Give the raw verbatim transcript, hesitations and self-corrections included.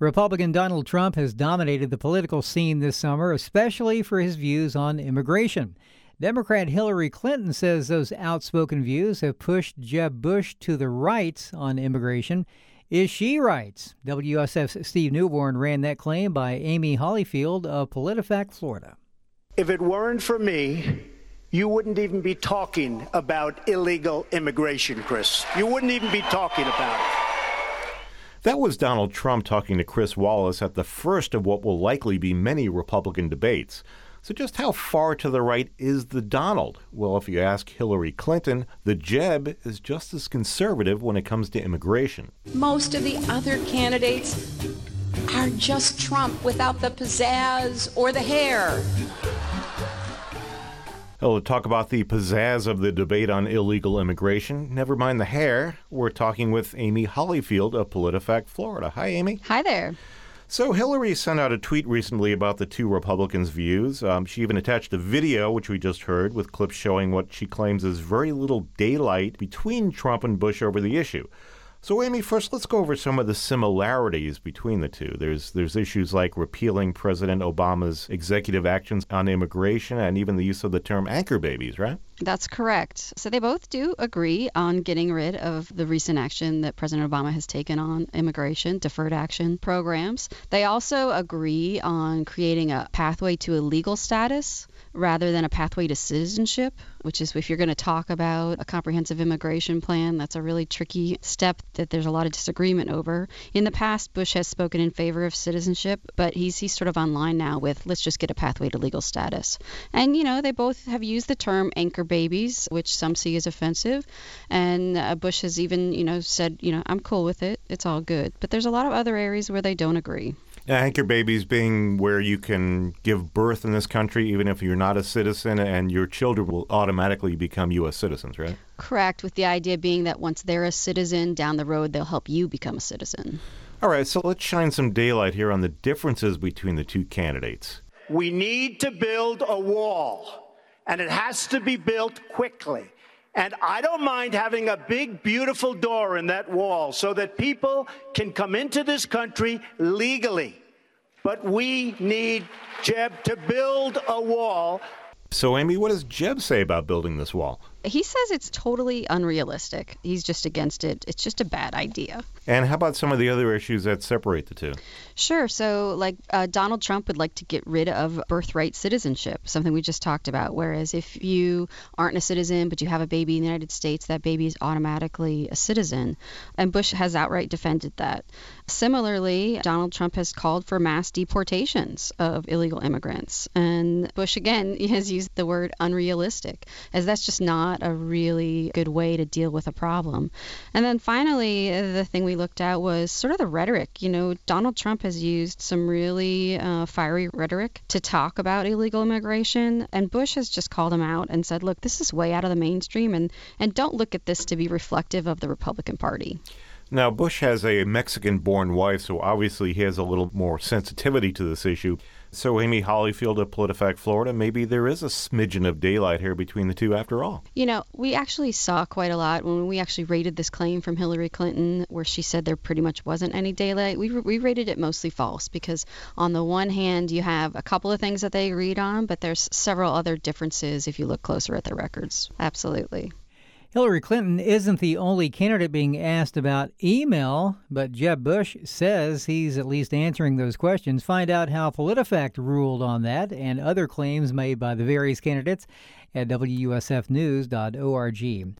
Republican Donald Trump has dominated the political scene this summer, especially for his views on immigration. Democrat Hillary Clinton says those outspoken views have pushed Jeb Bush to the right on immigration. Is she right? W S F's Steve Newborn ran that claim by Amy Hollyfield of PolitiFact, Florida. If it weren't for me, you wouldn't even be talking about illegal immigration, Chris. You wouldn't even be talking about it. That was Donald Trump talking to Chris Wallace at the first of what will likely be many Republican debates. So just how far to the right is the Donald? Well, if you ask Hillary Clinton, the Jeb is just as conservative when it comes to immigration. Most of the other candidates are just Trump without the pizzazz or the hair. Well, to talk about the pizzazz of the debate on illegal immigration, never mind the hair, we're talking with Amy Hollyfield of PolitiFact, Florida. Hi, Amy. Hi there. So Hillary sent out a tweet recently about the two Republicans' views. Um, she even attached a video, which we just heard, with clips showing what she claims is very little daylight between Trump and Bush over the issue. So, Amy, first, let's go over some of the similarities between the two. There's there's issues like repealing President Obama's executive actions on immigration and even the use of the term anchor babies, right? That's correct. So they both do agree on getting rid of the recent action that President Obama has taken on immigration, deferred action programs. They also agree on creating a pathway to a legal status rather than a pathway to citizenship, which is if you're going to talk about a comprehensive immigration plan, that's a really tricky step that there's a lot of disagreement over. In the past, Bush has spoken in favor of citizenship, but he's he's sort of online now with let's just get a pathway to legal status. And, you know, they both have used the term anchor babies, which some see as offensive. And uh, Bush has even, you know, said, you know, I'm cool with it. It's all good. But there's a lot of other areas where they don't agree. Anchor babies being where you can give birth in this country even if you're not a citizen, and your children will automatically become U S citizens, right? Correct, with the idea being that once they're a citizen, down the road they'll help you become a citizen. All right, so let's shine some daylight here on the differences between the two candidates. We need to build a wall, and it has to be built quickly. And I don't mind having a big, beautiful door in that wall so that people can come into this country legally. But we need Jeb to build a wall. So, Amy, what does Jeb say about building this wall? He says it's totally unrealistic. He's just against it. It's just a bad idea. And how about some of the other issues that separate the two? Sure. So, like, uh, Donald Trump would like to get rid of birthright citizenship, something we just talked about. Whereas if you aren't a citizen, but you have a baby in the United States, that baby is automatically a citizen. And Bush has outright defended that. Similarly, Donald Trump has called for mass deportations of illegal immigrants. And Bush, again, has used the word unrealistic, as that's just not a really good way to deal with a problem. And then finally, the thing we looked at was sort of the rhetoric. You know, Donald Trump has used some really uh, fiery rhetoric to talk about illegal immigration, and Bush has just called him out and said, look, this is way out of the mainstream, and, and don't look at this to be reflective of the Republican Party. Now, Bush has a Mexican-born wife, so obviously he has a little more sensitivity to this issue. So, Amy Hollyfield of PolitiFact, Florida, maybe there is a smidgen of daylight here between the two after all. You know, we actually saw quite a lot when we actually rated this claim from Hillary Clinton, where she said there pretty much wasn't any daylight. We, we rated it mostly false because on the one hand, you have a couple of things that they agreed on, but there's several other differences if you look closer at the records. Absolutely. Hillary Clinton isn't the only candidate being asked about email, but Jeb Bush says he's at least answering those questions. Find out how PolitiFact ruled on that and other claims made by the various candidates at W S F news dot org.